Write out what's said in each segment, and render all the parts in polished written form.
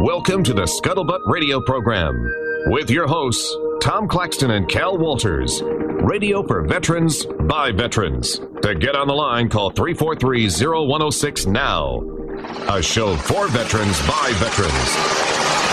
Welcome to the Scuttlebutt Radio Program with your hosts, Tom Claxton and Cal Walters. Radio for veterans, by veterans. To get on the line, call 343-0106 now. A show for veterans, by veterans.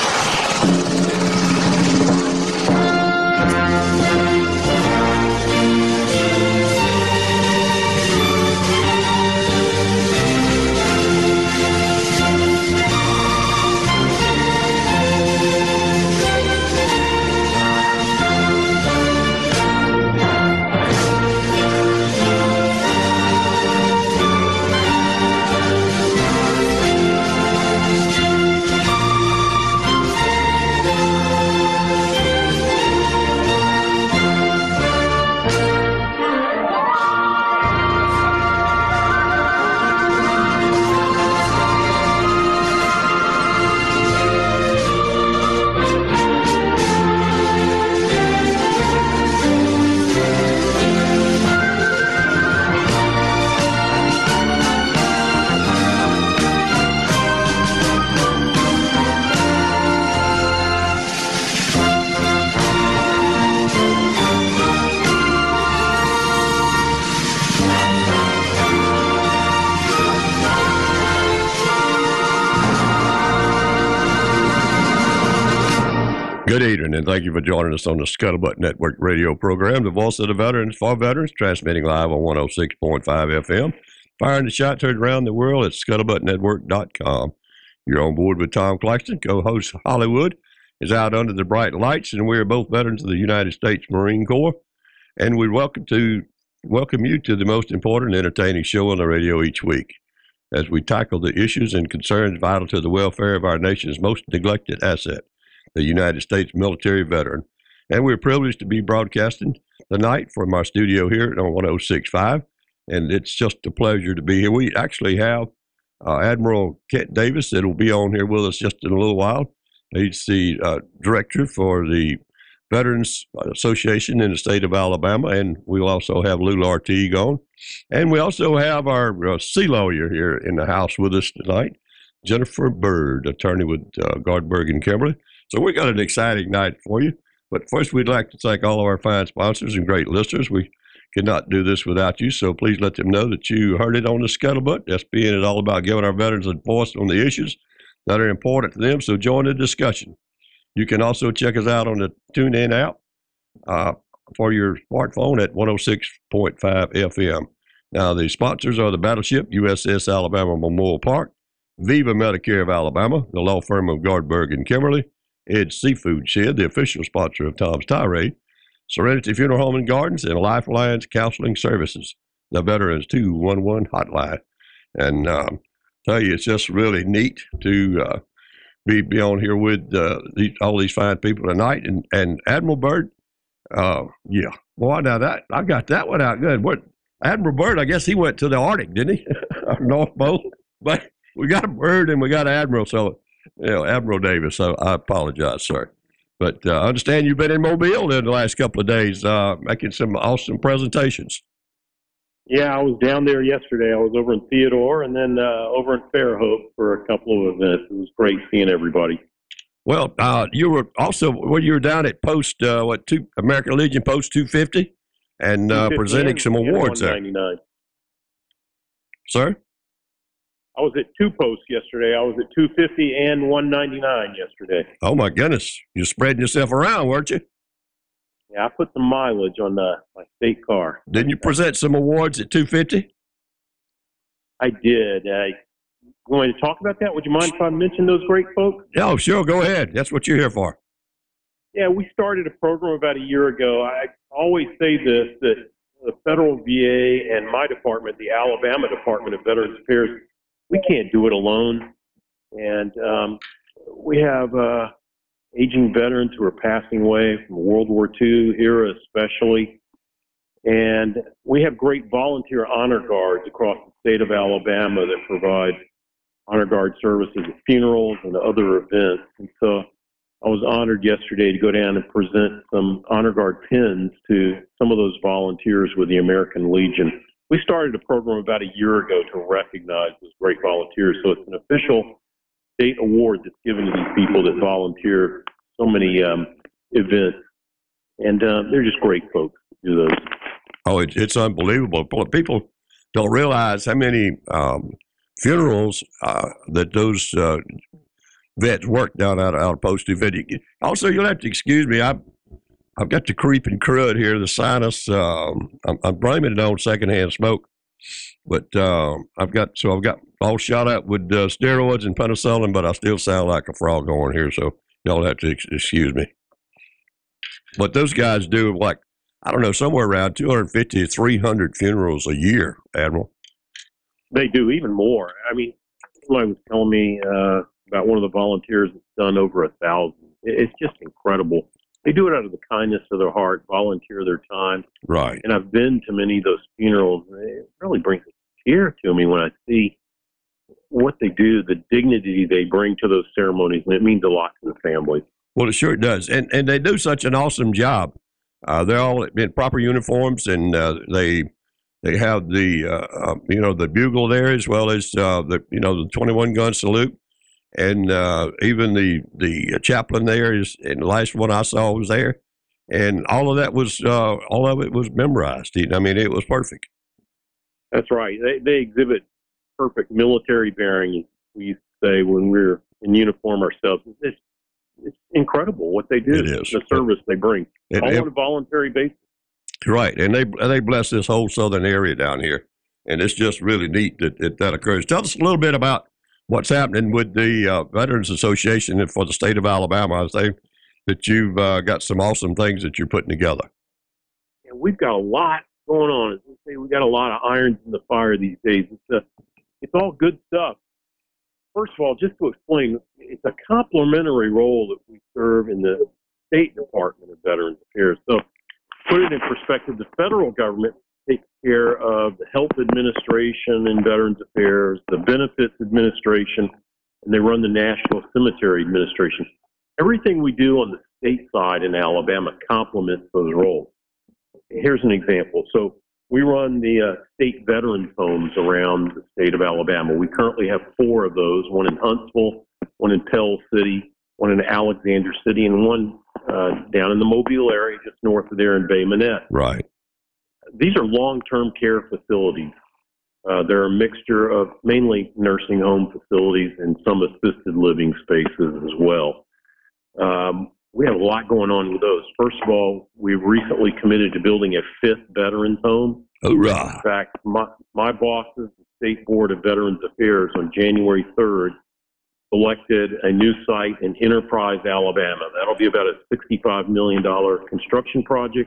Good evening, and thank you for joining us on the Scuttlebutt Network radio program, the voice of the veterans for veterans, transmitting live on 106.5 FM, firing the shots heard around the world at scuttlebuttnetwork.com. You're on board with Tom Claxton, co-host Hollywood, is out under the bright lights, and we are both veterans of the United States Marine Corps, and we welcome you to the most important and entertaining show on the radio each week, as we tackle the issues and concerns vital to the welfare of our nation's most neglected asset, the United States military veteran. And we're privileged to be broadcasting tonight from our studio here on 106.5, and it's just a pleasure to be here. We actually have Admiral Kent Davis that will be on here with us just in a little while. He's the director for the Veterans Association in the state of Alabama, and we'll also have Lou Lartigue on. And we also have our sea lawyer here in the house with us tonight, Jennifer Bird, attorney with Gardberg and Kimberly. So we got an exciting night for you. But first, we'd like to thank all of our fine sponsors and great listeners. We could not do this without you, so please let them know that you heard it on the Scuttlebutt. SPN is all about giving our veterans a voice on the issues that are important to them, so join the discussion. You can also check us out on the TuneIn app for your smartphone at 106.5 FM. Now, the sponsors are the Battleship USS Alabama Memorial Park, Viva Medicare of Alabama, the law firm of Gardberg and Kimberly, Ed's Seafood Shed, the official sponsor of Tom's Tirade, Serenity Funeral Home and Gardens, and Lifelines Counseling Services, the Veterans 211 hotline. And tell you, it's just really neat to be on here with all these fine people tonight. And Admiral Byrd, yeah, boy, now that I got that one out good. What Admiral Byrd, I guess he went to the Arctic, didn't he? North Pole. But we got a Byrd and we got an Admiral, so. Admiral Davis, so I apologize, sir. But I understand you've been in Mobile in the last couple of days making some awesome presentations. Yeah, I was down there yesterday. I was over in Theodore and then over in Fairhope for a couple of events. It was great seeing everybody. Well, you were also, you were down at Post, American Legion Post 250 and presenting some awards there. Sir? I was at two posts yesterday. I was at 250 and 199 yesterday. Oh, my goodness. You're spreading yourself around, weren't you? Yeah, I put some mileage on my state car. Didn't you present some awards at 250? I did. Going to talk about that? Would you mind if I mention those great folks? Oh, sure. Go ahead. That's what you're here for. Yeah, we started a program about a year ago. I always say this, that the federal VA and my department, the Alabama Department of Veterans Affairs, we can't do it alone. And we have aging veterans who are passing away from World War II era especially. And we have great volunteer honor guards across the state of Alabama that provide honor guard services at funerals and other events. And so I was honored yesterday to go down and present some honor guard pins to some of those volunteers with the American Legion. We started a program about a year ago to recognize those great volunteers. So it's an official state award that's given to these people that volunteer so many events. And they're just great folks to do those. Oh, it's unbelievable. People don't realize how many funerals that those vets work down out of Post Event. Also, you'll have to excuse me. I've got the creeping crud here, the sinus. I'm blaming it on secondhand smoke, but I've got all shot up with steroids and penicillin, but I still sound like a frog on here. So y'all have to excuse me. But those guys do like, I don't know, somewhere around 250 to 300 funerals a year, Admiral. They do even more. I mean, somebody was telling me about one of the volunteers that's done over 1,000. It's just incredible. They do it out of the kindness of their heart, volunteer their time. Right. And I've been to many of those funerals, and it really brings a tear to me when I see what they do, the dignity they bring to those ceremonies, and it means a lot to the families. Well, it sure does. And they do such an awesome job. They're all in proper uniforms, and they have the bugle there, as well as the 21 gun salute, and even the chaplain there is. And the last one I saw was there, and all of it was memorized. I mean, it was perfect. That's right. They exhibit perfect military bearing. We used to say when we were in uniform ourselves. It's incredible what they do. It is. The service they bring, all on a voluntary basis. Right, and they bless this whole southern area down here, and it's just really neat that occurs. Tell us a little bit about what's happening with the Veterans Association and for the state of Alabama. I say that you've got some awesome things that you're putting together. And we've got a lot going on. As we say, we've got a lot of irons in the fire these days. It's all good stuff. First of all, just to explain, it's a complementary role that we serve in the State Department of Veterans Affairs. So, put it in perspective, the federal government takes care of the health administration and Veterans Affairs, the benefits administration, and they run the National Cemetery Administration. Everything we do on the state side in Alabama complements those roles. Here's an example. So, we run the state veterans homes around the state of Alabama. We currently have 4 of those, one in Huntsville, one in Pell City, one in Alexander City, and one down in the Mobile area just north of there in Bay Minette. Right. These are long-term care facilities. They're a mixture of mainly nursing home facilities and some assisted living spaces as well. We have a lot going on with those. First of all, we've recently committed to building a 5th veterans home. Hoorah. In fact, my bosses, the State Board of Veterans Affairs, on January 3rd, selected a new site in Enterprise, Alabama. That'll be about a $65 million construction project.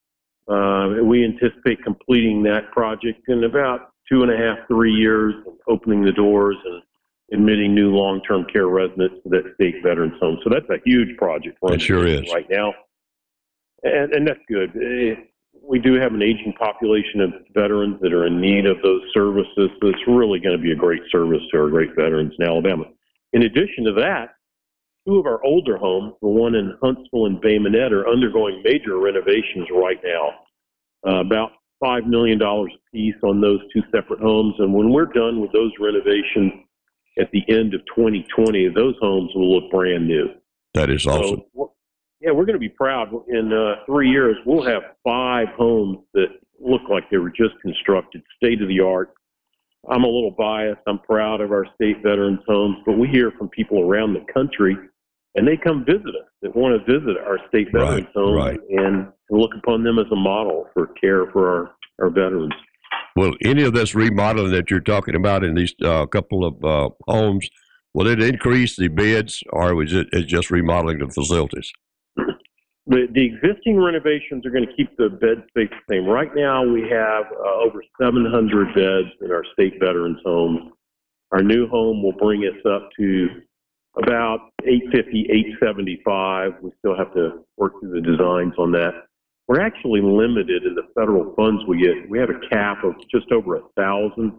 We anticipate completing that project in about 2.5, 3 years, opening the doors and admitting new long-term care residents to that state veterans home. So that's a huge project for us. It sure is. Right now. And that's good. We do have an aging population of veterans that are in need of those services. So it's really going to be a great service to our great veterans in Alabama. In addition to that, 2 of our older homes, the one in Huntsville and Bay Minette, are undergoing major renovations right now. About $5 million a piece on those 2 separate homes. And when we're done with those renovations at the end of 2020, those homes will look brand new. That is awesome. So, we're going to be proud. In 3 years, we'll have 5 homes that look like they were just constructed, state of the art. I'm a little biased. I'm proud of our state veterans homes, but we hear from people around the country, and they come visit us, that want to visit our state veterans homes and look upon them as a model for care for our veterans. Well, any of this remodeling that you're talking about in these couple of homes, will it increase the beds, or is it just remodeling the facilities? The existing renovations are going to keep the bed space the same. Right now, we have over 700 beds in our state veterans homes. Our new home will bring us up to about 850, 875. We still have to work through the designs on that. We're actually limited in the federal funds we get. We have a cap of just over 1,000.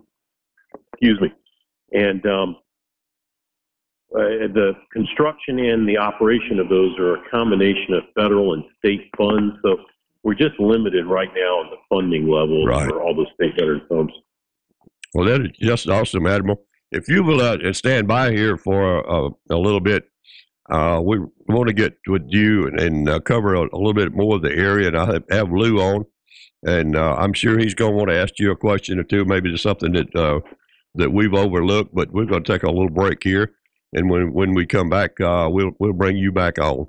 And the construction and the operation of those are a combination of federal and state funds. So we're just limited right now on the funding level for all the state veterans homes. Well, that is just awesome, Admiral. if you will stand by here for a little bit, we want to get with you and cover a little bit more of the area. And I have Lou on, and I'm sure he's going to want to ask you a question or two, maybe to something that we've overlooked. But we're going to take a little break here, and when we come back, we'll bring you back on.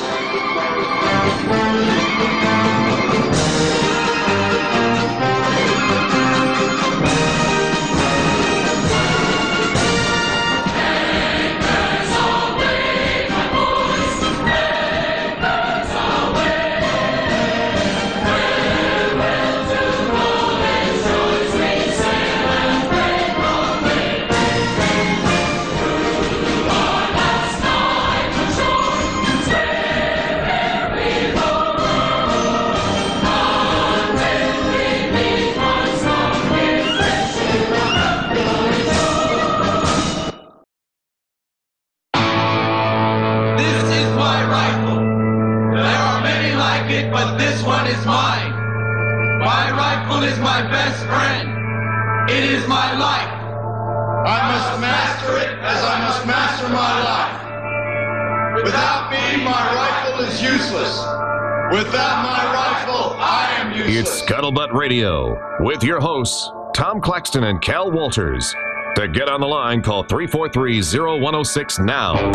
Is my best friend. It is my life. I must master it as I must master my life. Without me, my rifle is useless. Without my rifle, I am useless. It's Scuttlebutt Radio with your hosts, Tom Claxton and Cal Walters. To get on the line, call 343-0106 now.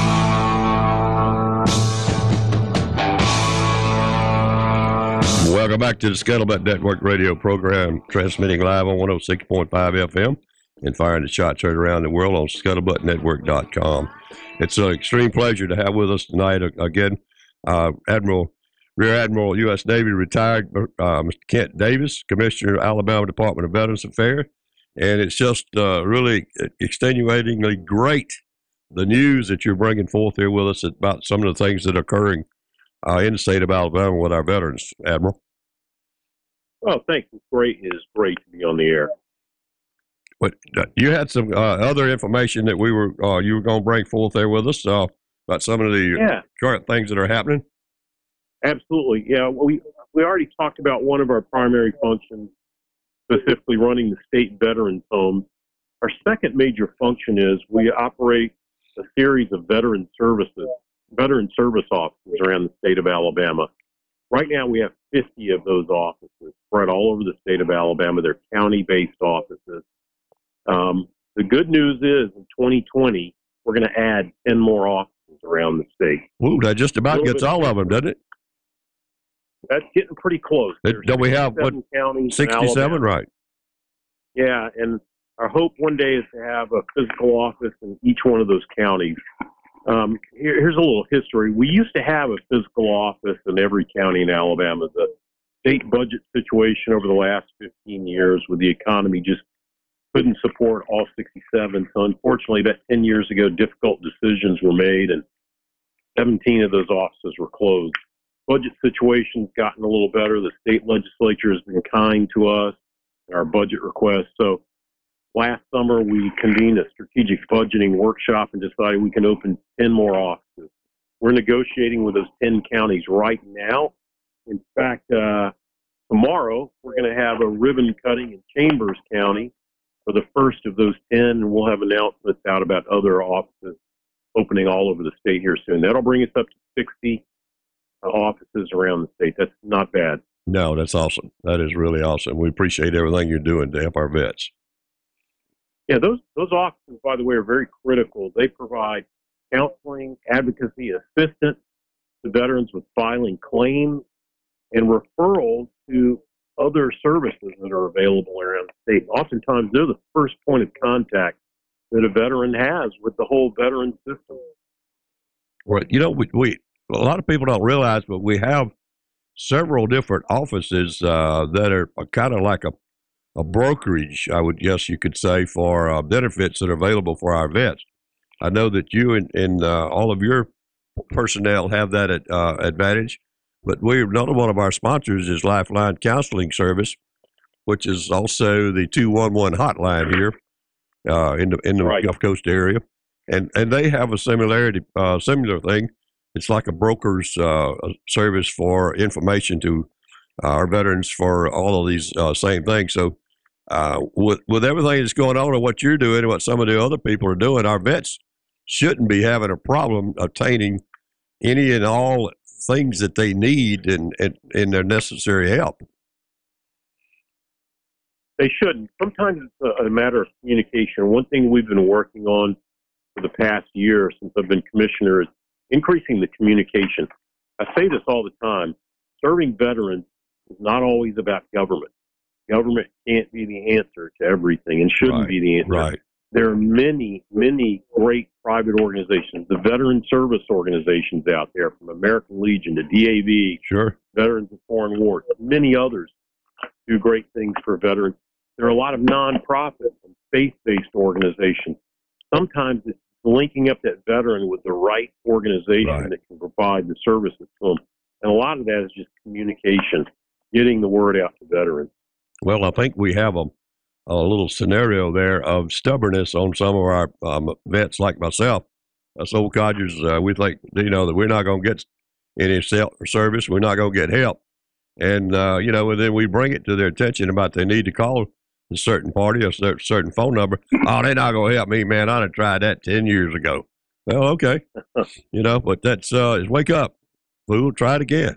Welcome back to the Scuttlebutt Network radio program, transmitting live on 106.5 FM and firing the shots heard around the world on scuttlebuttnetwork.com. It's an extreme pleasure to have with us tonight again Rear Admiral, U.S. Navy, retired Mr. Kent Davis, Commissioner, Alabama Department of Veterans Affairs. And it's just really extenuatingly great, the news that you're bringing forth here with us about some of the things that are occurring in the state of Alabama with our veterans, Admiral. Oh, thanks. It's great to be on the air. But you had some other information that you were going to bring forth there with us about some of the current things that are happening. Absolutely, yeah. We already talked about one of our primary functions, specifically running the state veterans homes. Our second major function is we operate a series of veteran service offices around the state of Alabama. Right now, we have 50 of those offices spread all over the state of Alabama. They're county-based offices. The good news is, in 2020, we're going to add 10 more offices around the state. Ooh, that just about gets all of them, doesn't it? That's getting pretty close. Don't we have, 67, right? Yeah, and our hope one day is to have a physical office in each one of those counties. Here's a little history. We used to have a physical office in every county in Alabama. The state budget situation over the last 15 years with the economy just couldn't support all 67. So unfortunately, about 10 years ago, difficult decisions were made, and 17 of those offices were closed. Budget situation's gotten a little better. The state legislature has been kind to us in our budget requests. So last summer, we convened a strategic budgeting workshop and decided we can open 10 more offices. We're negotiating with those 10 counties right now. In fact, tomorrow, we're going to have a ribbon cutting in Chambers County for the first of those 10, and we'll have announcements out about other offices opening all over the state here soon. That'll bring us up to 60 offices around the state. That's not bad. No, that's awesome. That is really awesome. We appreciate everything you're doing to help our vets. Yeah, those offices, by the way, are very critical. They provide counseling, advocacy, assistance to veterans with filing claims, and referrals to other services that are available around the state. Oftentimes, they're the first point of contact that a veteran has with the whole veteran system. Well, you know, we a lot of people don't realize, but we have several different offices that are kind of like a brokerage, I would guess you could say, for benefits that are available for our vets. I know that you and all of your personnel have that advantage, but another one of our sponsors is Lifeline Counseling Service, which is also the 211 hotline here in the right. Gulf Coast area, and they have a similar thing. It's like a broker's service for information to our veterans for all of these same things. So with everything that's going on and what you're doing and what some of the other people are doing, our vets shouldn't be having a problem obtaining any and all things that they need and their necessary help. They shouldn't. Sometimes it's a matter of communication. One thing we've been working on for the past year since I've been commissioner is increasing the communication. I say this all the time. Serving veterans is not always about government. Government can't be the answer to everything and shouldn't be the answer. Right. There are many, many great private organizations, the veteran service organizations out there, from American Legion to DAV, Sure, Veterans of Foreign Wars, many others do great things for veterans. There are a lot of nonprofits and faith-based organizations. Sometimes it's linking up that veteran with the right organization that can provide the services to them. And a lot of that is just communication, getting the word out to veterans. Well, I think we have a little scenario there of stubbornness on some of our vets like myself. Us old codgers, we think, that we're not going to get any service. We're not going to get help. And, and then we bring it to their attention about they need to call a certain party, a certain phone number. Oh, they're not going to help me, man. I done tried that 10 years ago. Well, okay. But that's, is wake up. Fool, try it again.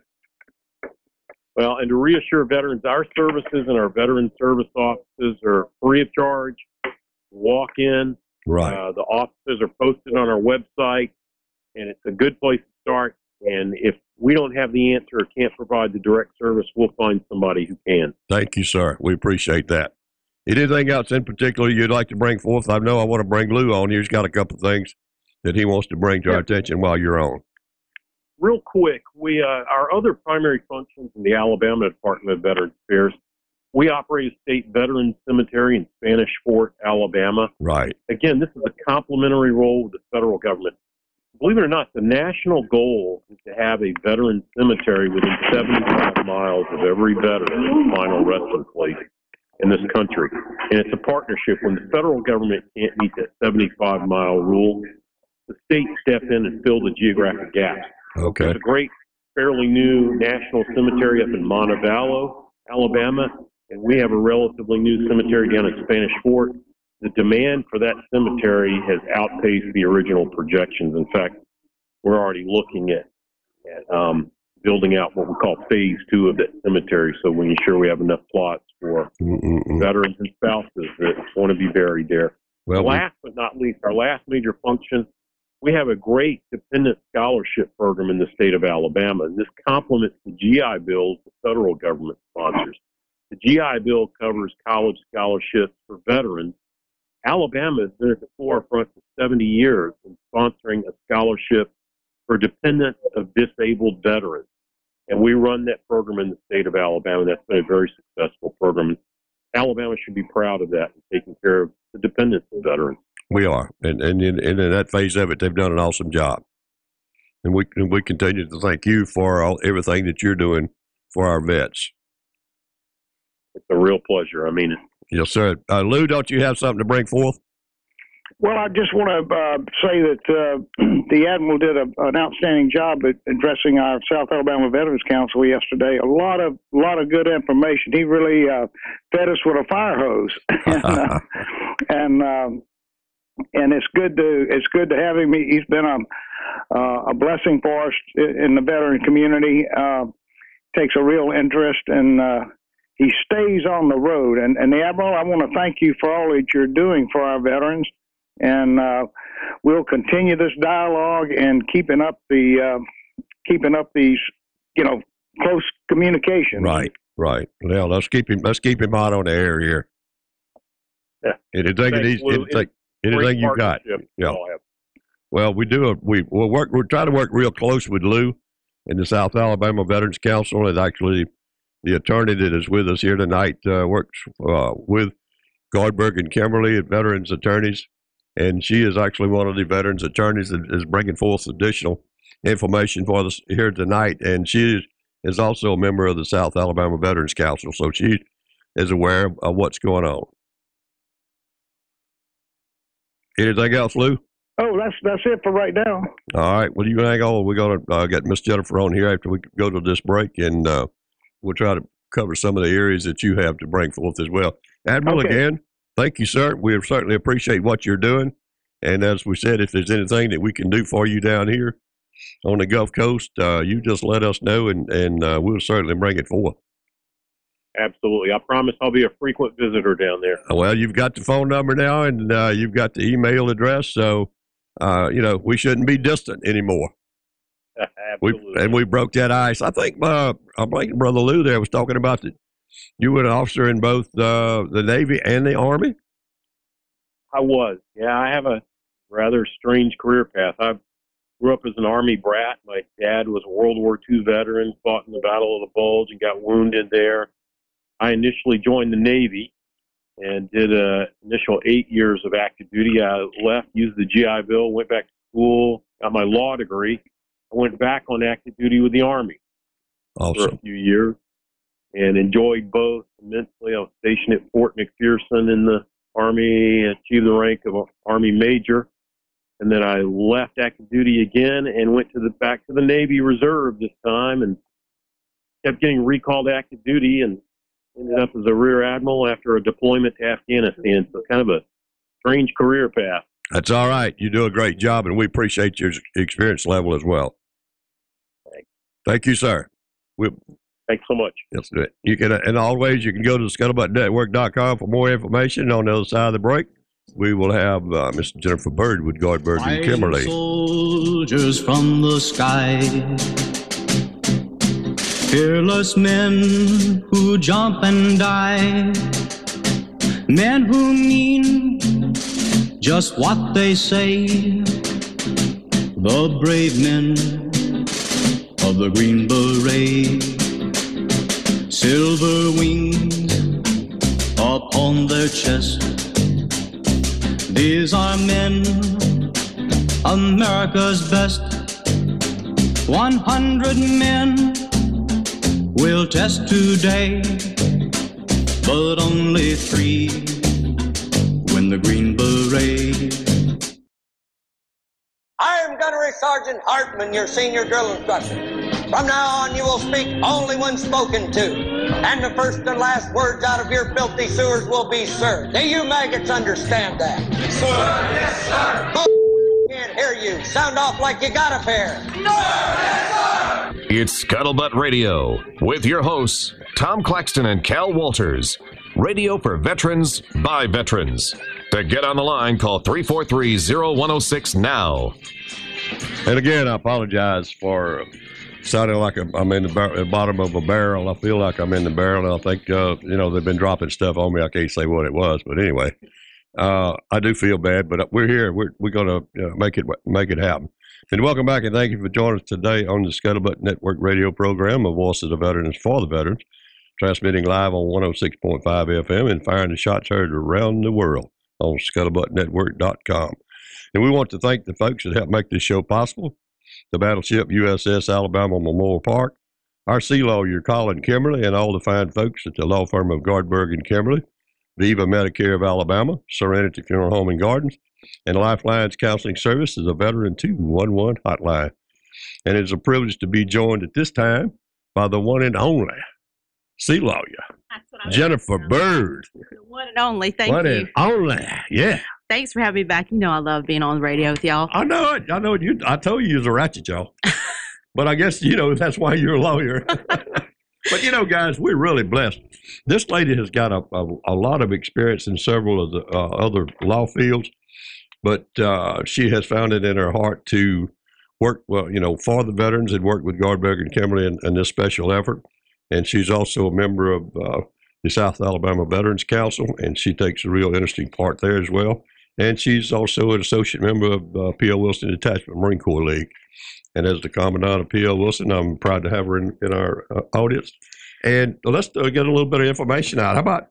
Well, and to reassure veterans, our services and our veteran service offices are free of charge. Walk in. Right. The offices are posted on our website, and it's a good place to start. And if we don't have the answer or can't provide the direct service, we'll find somebody who can. Thank you, sir. We appreciate that. Anything else in particular you'd like to bring forth? I know I want to bring Lou on. He's got a couple of things that he wants to bring to our attention while you're on. Real quick, we our other primary functions in the Alabama Department of Veterans Affairs, we operate a state veterans cemetery in Spanish Fort, Alabama. Right. Again, this is a complementary role with the federal government. Believe it or not, the national goal is to have a veteran cemetery within 75 miles of every veteran's final resting place in this country. And it's a partnership. When the federal government can't meet that 75-mile rule, the state step in and fill the geographic gaps. Okay. There's a great, fairly new national cemetery up in Montevallo, Alabama, and we have a relatively new cemetery down at Spanish Fort. The demand for that cemetery has outpaced the original projections. In fact, we're already looking at building out what we call phase 2 of that cemetery, so we ensure we have enough plots for veterans and spouses that want to be buried there. Well, last but not least, our last major function, we have a great dependent scholarship program in the state of Alabama, and this complements the GI Bill the federal government sponsors. The GI Bill covers college scholarships for veterans. Alabama has been at the forefront for 70 years in sponsoring a scholarship for dependents of disabled veterans. And we run that program in the state of Alabama. That's been a very successful program. Alabama should be proud of that and taking care of the dependents of veterans. We are. And in that phase of it, they've done an awesome job. And we continue to thank you for everything that you're doing for our vets. It's a real pleasure. I mean it. Yes, sir. Lou, don't you have something to bring forth? Well, I just want to say that the Admiral did an outstanding job at addressing our South Alabama Veterans Council yesterday. A lot of good information. He really fed us with a fire hose, and it's good to have him. He's been a blessing for us in the veteran community. Takes a real interest, and he stays on the road. And the Admiral, I want to thank you for all that you're doing for our veterans. And we'll continue this dialogue and keeping up these, close communication. Right. Well, let's keep him out on the air here. Yeah. Anything you got. Yeah. Well, we try to work real close with Lou in the South Alabama Veterans Council, and actually the attorney that is with us here tonight works with Goldberg and Kimberly at Veterans Attorneys. And she is actually one of the veterans attorneys that is bringing forth additional information for us here tonight. And she is also a member of the South Alabama Veterans Council, so she is aware of what's going on. Anything else, Lou? Oh, that's it for right now. All right. Well, you hang on. We're going to get Miss Jennifer on here after we go to this break, and we'll try to cover some of the areas that you have to bring forth as well. Admiral, Okay. again, thank you, sir. We certainly appreciate what you're doing. And as we said, if there's anything that we can do for you down here on the Gulf Coast, you just let us know, and we'll certainly bring it forth. Absolutely. I promise I'll be a frequent visitor down there. Well, you've got the phone number now, and you've got the email address, so, we shouldn't be distant anymore. Absolutely. We broke that ice. I think Brother Lou there was talking about that you were an officer in both the Navy and the Army. I was. Yeah, I have a rather strange career path. I grew up as an Army brat. My dad was a World War II veteran, fought in the Battle of the Bulge and got wounded there. I initially joined the Navy and did an initial 8 years of active duty. I left, used the GI Bill, went back to school, got my law degree. I went back on active duty with the Army for Awesome. a few years and enjoyed both immensely. I was stationed at Fort McPherson in the Army, achieved the rank of an Army Major. And then I left active duty again and went back to the Navy Reserve this time and kept getting recalled to active duty and ended up as a Rear Admiral after a deployment to Afghanistan. So kind of a strange career path. That's all right. You do a great job, and we appreciate your experience level as well. Thanks. Thank you, sir. Thanks so much. That's it. You can, and always, you can go to scuttlebuttnetwork.com for more information. On the other side of the break, we will have Miss Jennifer Bird with Gardberg and Kimberly. Soldiers from the sky, fearless men who jump and die, men who mean just what they say, the brave men of the Green Beret, silver wings upon their chest. These are men, America's best. 100 men will test today, but only 3 win the Green Beret. I am Gunnery Sergeant Hartman, your senior drill instructor. From now on, you will speak only when spoken to, and the first and last words out of your filthy sewers will be sir. Do you maggots understand that? Yes, sir. Yes, sir. Can't hear you. Sound off like you got a pair. No, yes, sir. It's Scuttlebutt Radio with your hosts, Tom Claxton and Cal Walters. Radio for veterans by veterans. To get on the line, call 343-0106 now. And again, I apologize for sounding like I'm in the bottom of a barrel. I feel like I'm in the barrel, and I think, they've been dropping stuff on me. I can't say what it was, but anyway, I do feel bad, but we're here. We're going to make it happen. And welcome back, and thank you for joining us today on the Scuttlebutt Network radio program, A Voice of the Veterans for the Veterans, transmitting live on 106.5 FM and firing the shots heard around the world on scuttlebuttnetwork.com. And we want to thank the folks that helped make this show possible. The battleship USS Alabama Memorial Park, our sea lawyer Colin Kimberly, and all the fine folks at the law firm of Gardberg and Kimberly, Viva Medicare of Alabama, Serenity Funeral Home and Gardens, and Lifelines Counseling Service is a Veteran 211 hotline. And it's a privilege to be joined at this time by the one and only sea lawyer, Jennifer Bird. The one and only. Thank One you. and only, yeah. Thanks for having me back. You know I love being on the radio with y'all. I know it. I told you was a ratchet, y'all. But I guess, that's why you're a lawyer. But, guys, we're really blessed. This lady has got a lot of experience in several of the other law fields, but she has found it in her heart to work, for the veterans and work with Gardberg and Kimberly in this special effort. And she's also a member of the South Alabama Veterans Council, and she takes a real interesting part there as well. And she's also an associate member of P.L. Wilson Detachment Marine Corps League. And as the Commandant of P.L. Wilson, I'm proud to have her in our audience. And let's get a little bit of information out. How about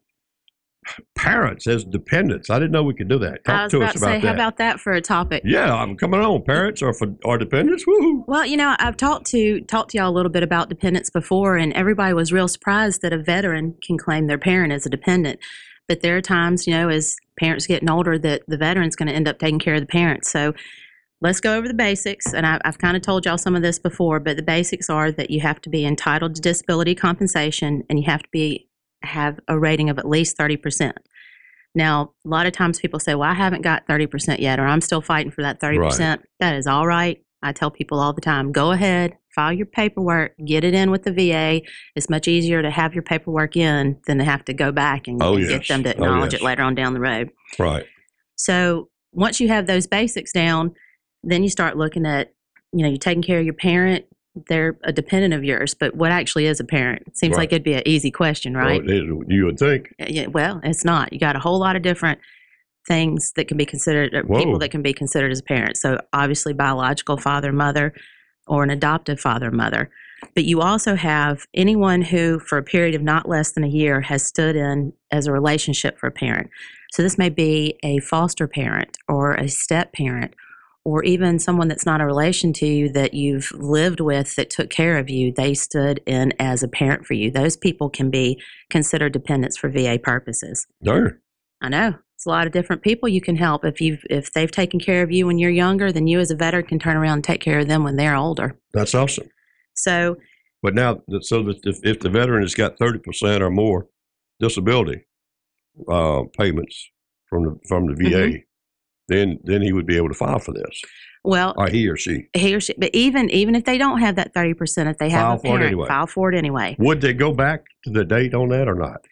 parents as dependents? I didn't know we could do that. I was Talk to about us to say, about that. how about that for a topic? Yeah, I'm coming on. Parents are dependents. Woo-hoo. Well, I've talked to y'all a little bit about dependents before, and everybody was real surprised that a veteran can claim their parent as a dependent. But there are times, as parents getting older, that the veteran's going to end up taking care of the parents. So let's go over the basics. And I've kind of told y'all some of this before, but the basics are that you have to be entitled to disability compensation, and you have to be have a rating of at least 30%. Now, a lot of times people say, well, I haven't got 30% yet, or I'm still fighting for that 30%. Right. That is all right. I tell people all the time, go ahead, file your paperwork, get it in with the VA. It's much easier to have your paperwork in than to have to go back and get them to acknowledge it later on down the road. Right. So once you have those basics down, then you start looking at, you're taking care of your parent. They're a dependent of yours, but what actually is a parent? It seems like it'd be an easy question, right? Well, you would think. Yeah, well, it's not. You got a whole lot of different things that can be considered, people that can be considered as parents. So obviously biological father, mother, or an adoptive father, mother. But you also have anyone who, for a period of not less than a year, has stood in as a relationship for a parent. So this may be a foster parent or a step parent, or even someone that's not a relation to you that you've lived with that took care of you. They stood in as a parent for you. Those people can be considered dependents for VA purposes. Darn. I know. It's a lot of different people you can help. If they've taken care of you when you're younger, then you as a veteran can turn around and take care of them when they're older. That's awesome. So, but now, so that if the veteran has got 30% or more disability payments from the VA, then he would be able to file for this. Well, or he or she. But even if they don't have that 30%, if they have a parent, file for it anyway. Would they go back to the date on that or not?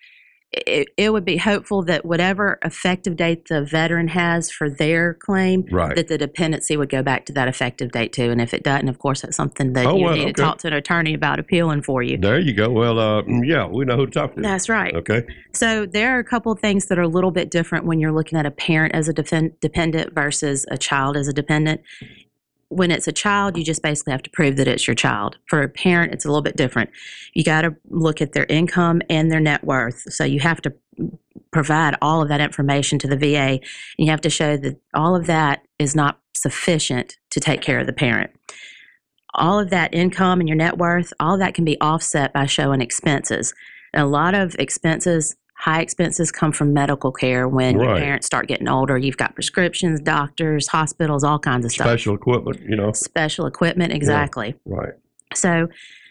It would be hopeful that whatever effective date the veteran has for their claim, that the dependency would go back to that effective date too. And if it doesn't, of course, that's something that you need to talk to an attorney about appealing for you. There you go. Well, yeah, we know who to talk to. That's right. Okay. So there are a couple of things that are a little bit different when you're looking at a parent as a dependent versus a child as a dependent. When it's a child, you just basically have to prove that it's your child. For a parent, it's a little bit different. You got to look at their income and their net worth. So you have to provide all of that information to the VA, and you have to show that all of that is not sufficient to take care of the parent. All of that income and your net worth, all of that can be offset by showing expenses. And a lot of expenses, high expenses, come from medical care when your parents start getting older. You've got prescriptions, doctors, hospitals, all kinds of stuff. Special equipment, Special equipment, exactly. Yeah, right. So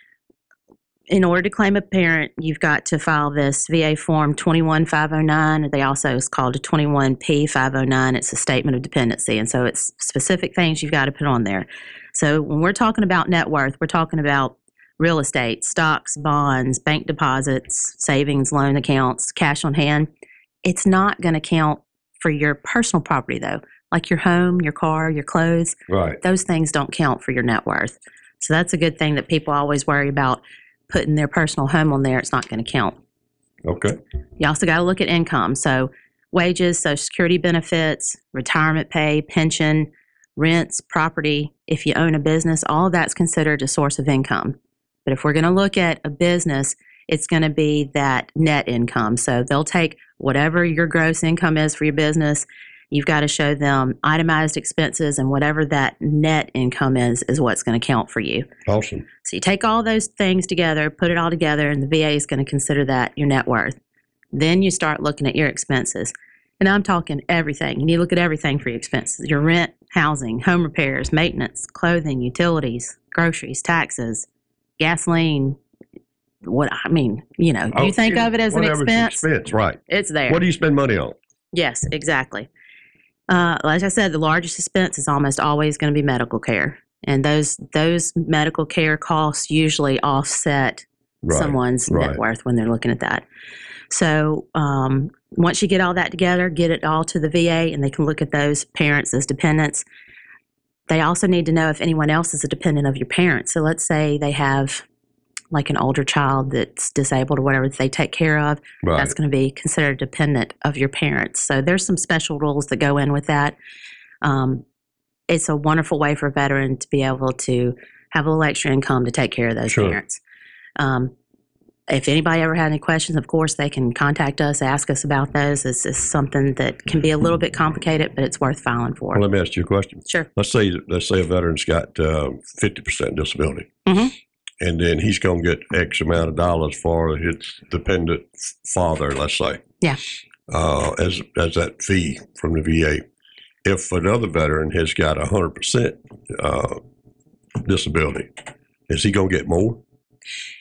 in order to claim a parent, you've got to file this VA Form 21509. They also is called a 21P509. It's a statement of dependency. And so it's specific things you've got to put on there. So when we're talking about net worth, we're talking about real estate, stocks, bonds, bank deposits, savings, loan accounts, cash on hand. It's not going to count for your personal property, though, like your home, your car, your clothes. Right. Those things don't count for your net worth. So that's a good thing that people always worry about, putting their personal home on there. It's not going to count. Okay. You also got to look at income. So wages, Social Security benefits, retirement pay, pension, rents, property. If you own a business, all of that's considered a source of income. But if we're going to look at a business, it's going to be that net income. So they'll take whatever your gross income is for your business. You've got to show them itemized expenses, and whatever that net income is what's going to count for you. Awesome. So you take all those things together, put it all together, and the VA is going to consider that your net worth. Then you start looking at your expenses. And I'm talking everything. You need to look at everything for your expenses. Your rent, housing, home repairs, maintenance, clothing, utilities, groceries, taxes, gasoline, you think of it as an expense. Right. It's there. What do you spend money on? Yes, exactly. Like I said, the largest expense is almost always going to be medical care. And those medical care costs usually offset someone's net worth when they're looking at that. So once you get all that together, get it all to the VA, and they can look at those parents as dependents. They also need to know if anyone else is a dependent of your parents. So let's say they have like an older child that's disabled or whatever that they take care of. Right. That's going to be considered dependent of your parents. So there's some special rules that go in with that. It's a wonderful way for a veteran to be able to have a little extra income to take care of those parents. If anybody ever had any questions, of course, they can contact us, ask us about those. It's something that can be a little bit complicated, but it's worth filing for. Well, let me ask you a question. Sure. Let's say a veteran's got 50% disability, and then he's going to get X amount of dollars for his dependent father, let's say. Yeah. As that fee from the VA. If another veteran has got 100% disability, is he going to get more?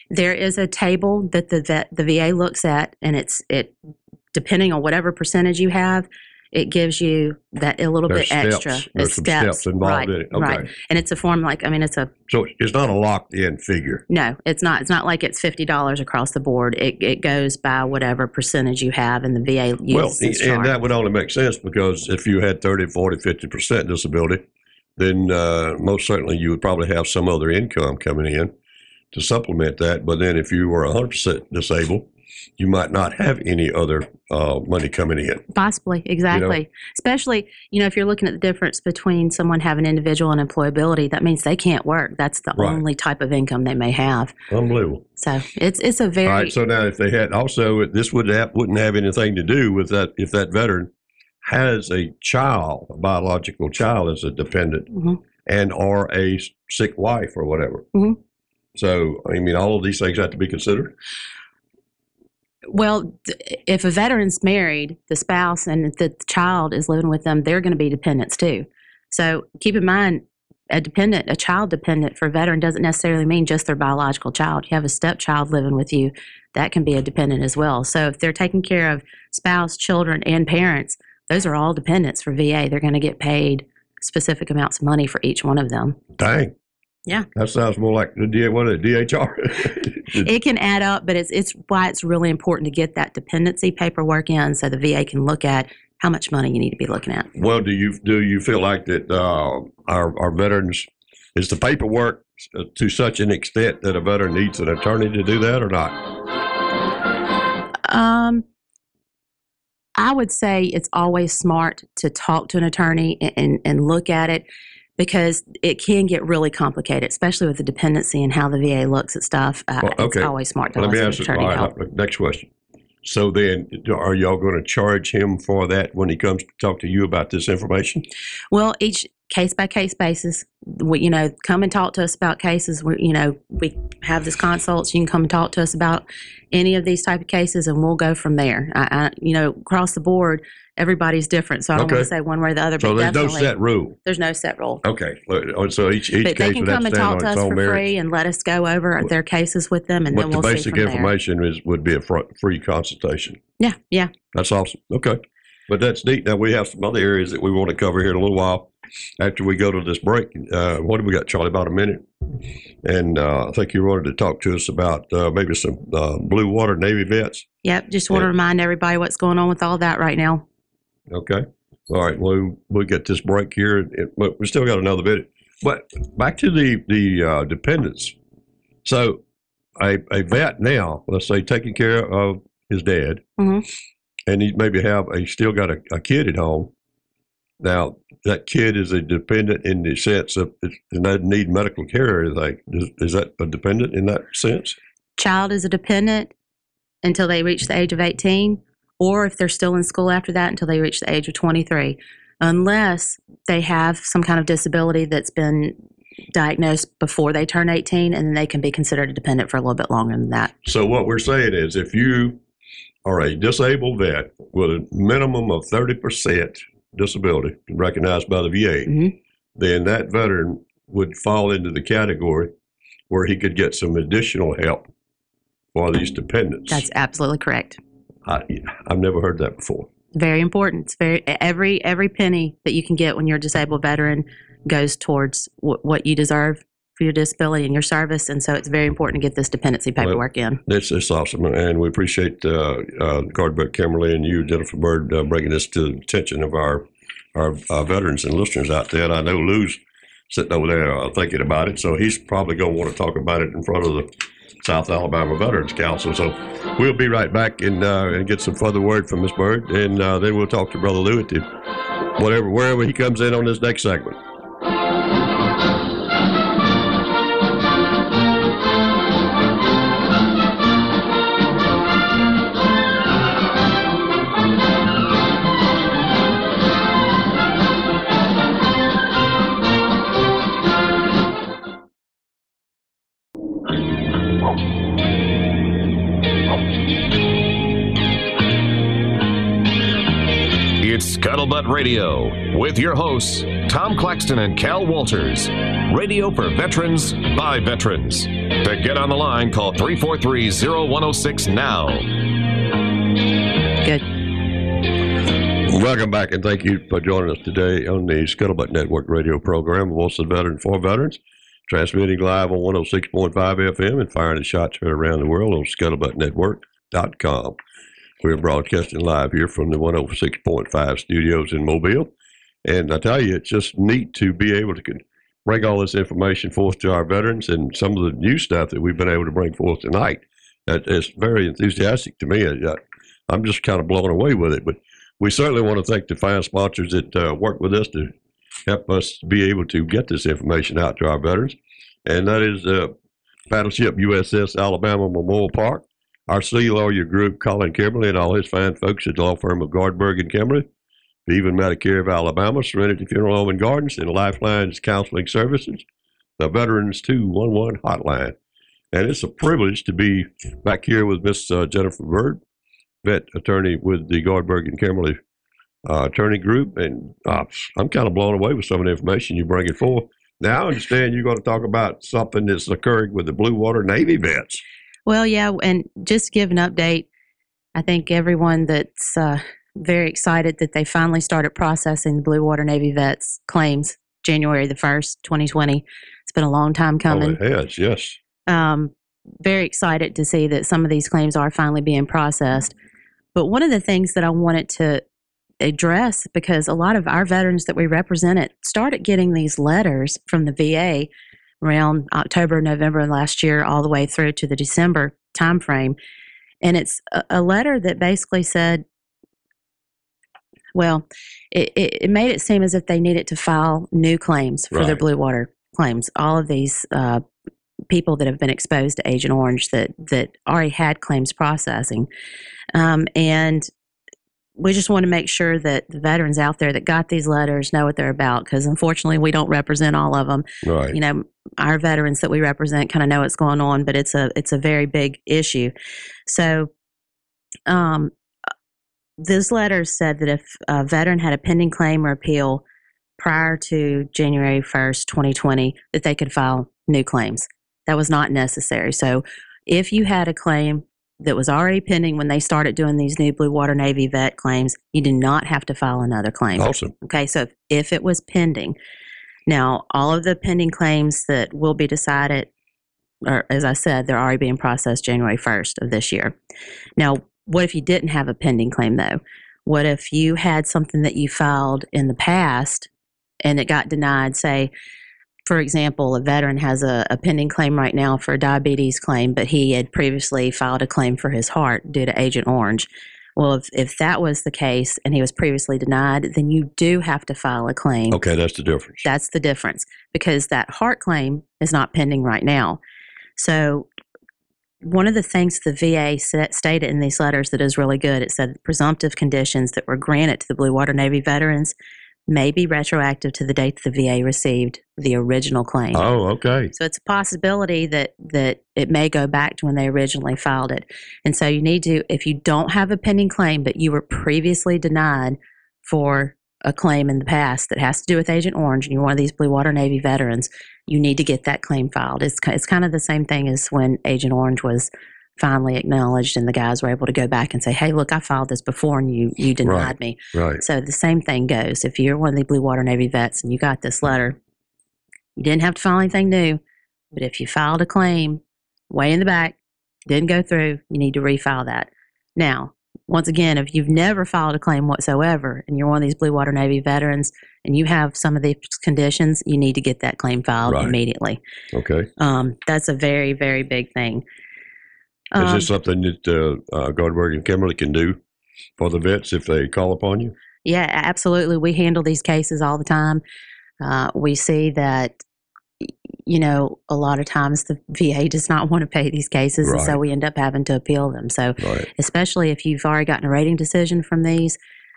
There is a table that the VA looks at, and it depending on whatever percentage you have, it gives you that a little There's bit extra. steps. There's some steps involved right, in it. Okay. Right. And it's a form So it's not a locked-in figure. No, it's not. It's not like it's $50 across the board. It goes by whatever percentage you have, and the VA uses and that would only make sense because if you had 30, 40, 50% disability, then most certainly you would probably have some other income coming in to supplement that. But then if you were 100% disabled, you might not have any other money coming in. Possibly, exactly. Especially, if you're looking at the difference between someone having individual and employability, that means they can't work. That's the only type of income they may have. Unbelievable. So it's a very... All right, so now if they had also, this wouldn't have anything to do with that if that veteran has a child, a biological child as a dependent, and or a sick wife or whatever. Mm-hmm. So, all of these things have to be considered? Well, if a veteran's married, the spouse and the child is living with them, they're going to be dependents too. So keep in mind, a child dependent for a veteran doesn't necessarily mean just their biological child. You have a stepchild living with you, that can be a dependent as well. So if they're taking care of spouse, children, and parents, those are all dependents for VA. They're going to get paid specific amounts of money for each one of them. Dang. Yeah. That sounds more like the DHR. It can add up, but it's why it's really important to get that dependency paperwork in so the VA can look at how much money you need to be looking at. Well, do you feel like that our veterans, is the paperwork to such an extent that a veteran needs an attorney to do that or not? I would say it's always smart to talk to an attorney and look at it, because it can get really complicated, especially with the dependency and how the VA looks at stuff. It's always smart to listen to an attorney to help. Next question. So then, are y'all going to charge him for that when he comes to talk to you about this information? Well, each case-by-case basis, come and talk to us about cases. We have this consult, so you can come and talk to us about any of these type of cases, and we'll go from there. Across the board, everybody's different, so I don't want to say one way or the other. So there's no set rule. There's no set rule. Okay, so each case they can come and talk to us for merits. free and let us go over their cases with them, and then we'll see from there. But the basic information would be a free consultation. Yeah. That's awesome. Okay, but that's neat. Now we have some other areas that we want to cover here in a little while after we go to this break. What do we got, Charlie? About a minute. And I think you wanted to talk to us about maybe some Blue Water Navy vets. Yep, just want to remind everybody what's going on with all that right now. Okay. All right. Well, we'll get this break here. We still got another bit. But back to the dependents. So a vet now, let's say, taking care of his dad, and he maybe still got a kid at home. Now, that kid is a dependent in the sense of it doesn't need medical care or anything. Is that a dependent in that sense? Child is a dependent until they reach the age of 18, or if they're still in school after that, until they reach the age of 23, unless they have some kind of disability that's been diagnosed before they turn 18, and then they can be considered a dependent for a little bit longer than that. So what we're saying is if you are a disabled vet with a minimum of 30% disability recognized by the VA, then that veteran would fall into the category where he could get some additional help for these dependents. That's absolutely correct. I've never heard that before. Very important. It's every penny that you can get when you're a disabled veteran goes towards what you deserve for your disability and your service, and so it's very important to get this dependency paperwork in. It's awesome, and we appreciate Guard Brett Kimberly and you, Jennifer Bird, bringing this to the attention of our veterans and listeners out there. And I know Lou's sitting over there thinking about it, so he's probably going to want to talk about it in front of the South Alabama Veterans Council. So we'll be right back and get some further word from Ms. Bird, and then we'll talk to Brother Lou at wherever he comes in on this next segment. It's Scuttlebutt Radio with your hosts, Tom Claxton and Cal Walters. Radio for veterans, by veterans. To get on the line, call 343-0106 now. Good. Welcome back, and thank you for joining us today on the Scuttlebutt Network radio program, Voice of the Veteran for Veterans, transmitting live on 106.5 FM and firing the shots heard around the world on scuttlebuttnetwork.com. We're broadcasting live here from the 106.5 studios in Mobile. And I tell you, it's just neat to be able to bring all this information forth to our veterans and some of the new stuff that we've been able to bring forth tonight. It's very enthusiastic to me. I'm just kind of blown away with it. But we certainly want to thank the fine sponsors that work with us to help us be able to get this information out to our veterans. And that is Battleship USS Alabama Memorial Park, our sea lawyer group, Colin Kimberly, and all his fine folks at the law firm of Gardberg and Kimberly, Even Medicare of Alabama, Serenity Funeral Home and Gardens, and Lifeline's Counseling Services, the Veterans 211 Hotline. And it's a privilege to be back here with Miss Jennifer Bird, vet attorney with the Gardberg and Kimberly attorney group. And I'm kind of blown away with some of the information you bring it forth. Now I understand you're going to talk about something that's occurring with the Blue Water Navy vets. Well, yeah, and just to give an update, I think everyone that's very excited that they finally started processing the Blue Water Navy vets claims January the 1st, 2020. It's been a long time coming. Oh, it has, yes. Very excited to see that some of these claims are finally being processed. But one of the things that I wanted to address, because a lot of our veterans that we represented started getting these letters from the VA around October, November last year, all the way through to the December timeframe. And it's a letter that basically said, well, it made it seem as if they needed to file new claims for their Blue Water claims. All of these people that have been exposed to Agent Orange that already had claims processing. And we just want to make sure that the veterans out there that got these letters know what they're about, because unfortunately we don't represent all of them. Right. You know, our veterans that we represent kind of know what's going on, but it's a very big issue. So this letter said that if a veteran had a pending claim or appeal prior to January 1st, 2020, that they could file new claims. That was not necessary. So if you had a claim that was already pending when they started doing these new Blue Water Navy vet claims, you do not have to file another claim. Awesome. Okay, so if it was pending. Now, all of the pending claims that will be decided, or as I said, they're already being processed January 1st of this year. Now, what if you didn't have a pending claim, though? What if you had something that you filed in the past and it got denied? Say, for example, a veteran has a pending claim right now for a diabetes claim, but he had previously filed a claim for his heart due to Agent Orange. Well, if that was the case and he was previously denied, then you do have to file a claim. Okay, that's the difference. That's the difference, because that heart claim is not pending right now. So one of the things the VA stated in these letters that is really good, it said presumptive conditions that were granted to the Blue Water Navy veterans may be retroactive to the date the VA received the original claim. Oh, okay. So it's a possibility that it may go back to when they originally filed it. And so you need to, if you don't have a pending claim, but you were previously denied for a claim in the past that has to do with Agent Orange, and you're one of these Blue Water Navy veterans, you need to get that claim filed. It's kind of the same thing as when Agent Orange was finally acknowledged and the guys were able to go back and say, hey, look, I filed this before and you denied me. Right. So the same thing goes. If you're one of the Blue Water Navy vets and you got this letter, you didn't have to file anything new, but if you filed a claim way in the back, didn't go through, you need to refile that. Now, once again, if you've never filed a claim whatsoever and you're one of these Blue Water Navy veterans and you have some of these conditions, you need to get that claim filed immediately. Okay. That's a very, very big thing. Is this something that Gardberg and Kimberly can do for the vets if they call upon you? Yeah, absolutely. We handle these cases all the time. We see that, a lot of times the VA does not want to pay these cases, and so we end up having to appeal them. So especially if you've already gotten a rating decision from these,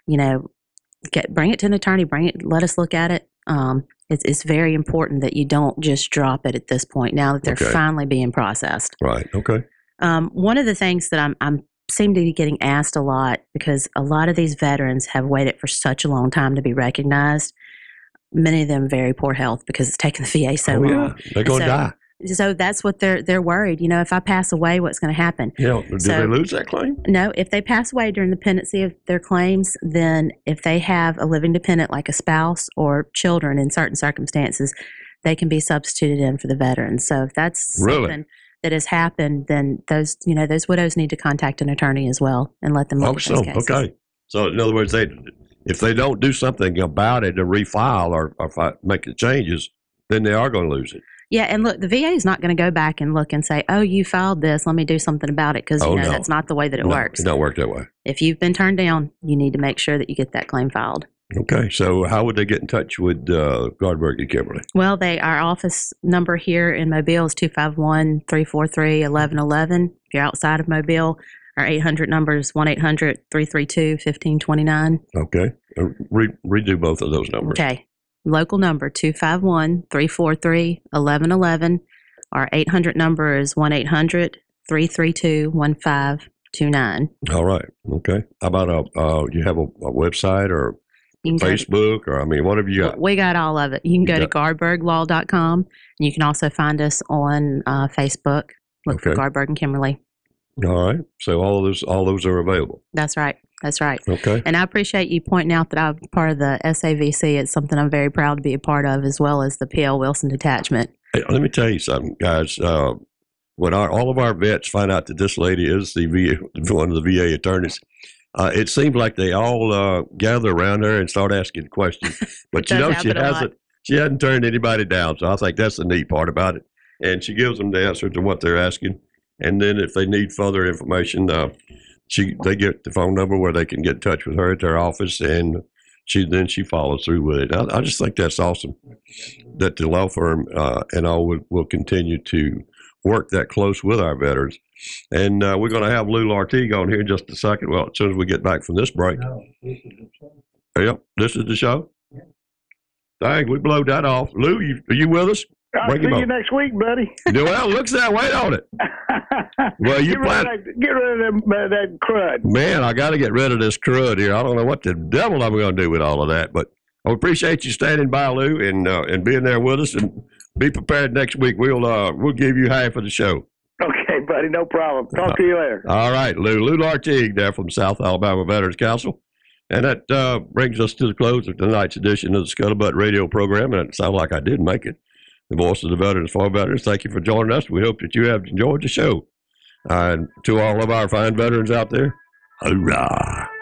bring it to an attorney, let us look at it. It's very important that you don't just drop it at this point now that they're finally being processed. Right, okay. One of the things that I'm seem to be getting asked a lot, because a lot of these veterans have waited for such a long time to be recognized. Many of them very poor health because it's taken the VA so long. They're going to die. So that's what they're worried. You know, if I pass away, what's going to happen? Yeah. Do they lose that claim? No, if they pass away during the pendency of their claims, then if they have a living dependent like a spouse or children in certain circumstances, they can be substituted in for the veteran. So if that's something that has happened, then those widows need to contact an attorney as well and let them look at those cases. Okay. So in other words, if they don't do something about it to refile or make the changes, then they are going to lose it. Yeah, and look, the VA is not going to go back and look and say, oh, you filed this, let me do something about it, because that's not the way that it works. It don't work that way. If you've been turned down, you need to make sure that you get that claim filed. Okay, so how would they get in touch with Gardberg and Kimberly? Well, our office number here in Mobile is 251-343-1111. If you're outside of Mobile, our 800 number is 1-800-332-1529. Okay, redo both of those numbers. Okay, local number 251-343-1111. Our 800 number is 1-800-332-1529. All right, okay. How about you have a website or Facebook, or whatever you got? We got all of it. You can go to GardbergLaw.com, and you can also find us on Facebook. Look for Gardberg and Kimberly. All right. So all those are available. That's right. Okay. And I appreciate you pointing out that I'm part of the SAVC. It's something I'm very proud to be a part of, as well as the PL Wilson Detachment. Hey, let me tell you something, guys. When all of our vets find out that this lady is one of the VA attorneys, it seems like they all gather around her and start asking questions. But she hasn't turned anybody down. So I think that's the neat part about it. And she gives them the answer to what they're asking. And then if they need further information, they get the phone number where they can get in touch with her at their office, and she follows through with it. I just think that's awesome that the law firm and all will continue to work that close with our veterans. And we're going to have Lou Lartigue on here in just a second. Well, as soon as we get back from this break. No, this is the show. Yep, this is the show. Yeah. Dang, we blowed that off. Lou, are you with us? I'll see you next week, buddy. Well, looks that way, don't it? Well, get rid of that crud. Man, I got to get rid of this crud here. I don't know what the devil I'm going to do with all of that, but I appreciate you standing by, Lou, and being there with us. And be prepared next week. We'll give you half of the show. Okay, buddy, no problem. Talk to you later. All right, Lou Lartigue there from South Alabama Veterans Council. And that brings us to the close of tonight's edition of the Scuttlebutt radio program. And it sounded like I did make it. The voice of the veterans for veterans. Thank you for joining us. We hope that you have enjoyed the show. And to all of our fine veterans out there, hoorah.